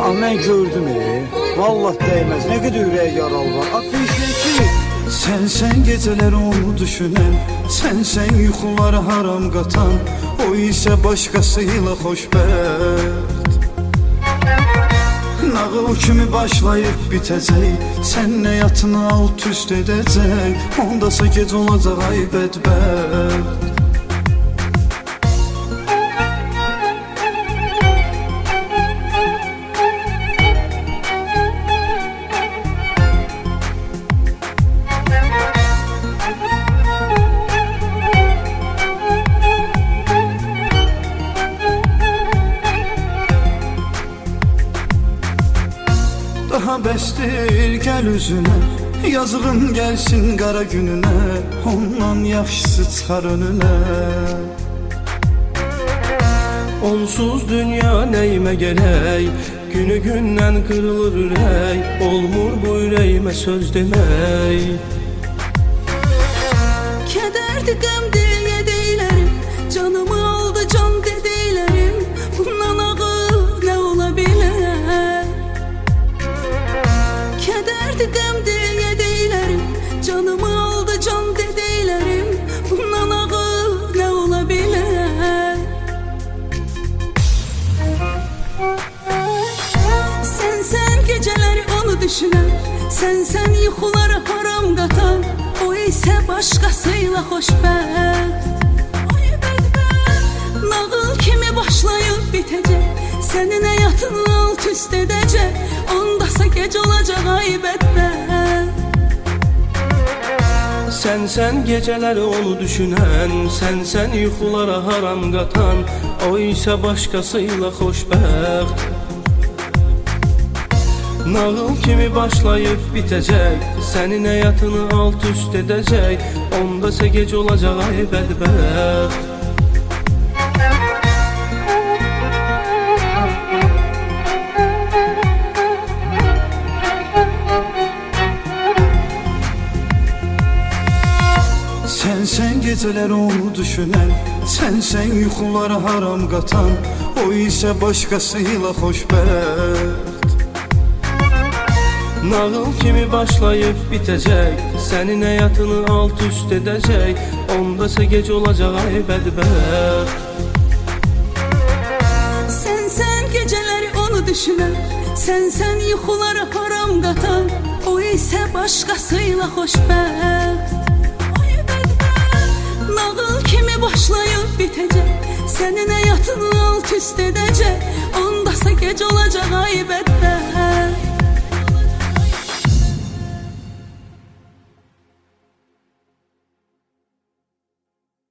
Mən gördüm vallahi değmez, ne kadar ürək yaralı var. Appreciate. Sen geceler onu düşünen, sen yuxuları haram qatan, o ise başkasıyla xoşbəxt. Nağıl kimi başlayıb bitəcək, sən həyatını alt üst edəcək, ondasa gec olacaq ay bədbəxt. Daha bəsdir gəl üzünə, yazığın gəlsin qara gününə, ondan yaxşısı çıxar önünə. Onsuz dünya nəyimə gələk, günü gündən qırılır ürək, olmur bu ürəyimə söz demək. Kədərdir, qəmdir, yedeylərim, canımı aldı can dedeylərim, bundan ağır nə ola bilər? Kədərdir, qəmdir, yedeylərim, canımı aldı can dedeylərim, bundan ağır nə ola bilər? Sən gecələri onu düşünən, sən yuxuları haram qatan, o isə başqasıyla xoşbəxt. Ay bədbəxt, nağıl kimi başlayıb bitəcək, sənin həyatını alt üst edəcək, ondasa gec olacaq ay bədbəxt. Sən geceləri onu düşünən, sən yuxulara haram qatan, o isə başqasıyla xoşbəxt. Nağıl kimi başlayıb bitəcək, sənin həyatını alt üst edəcək, ondasa gec olacaq ay bədbəxt. Sen geceler onu düşünen, sen yuxuları haram qatan, o isə başqasıyla xoşbəxt. Nağıl kimi başlayıb bitəcək, sənin həyatını alt üst edəcək, ondasa gec olacaq ay bədbəxt. Sən gecələri onu düşünən, sən yuxuları haram qatan, o isə başqasıyla xoşbəxt. Ay bədbəxt, nağıl kimi başlayıb bitəcək, sənin həyatını alt üst edəcək, ondasa gec olacaq ay bədbəxt.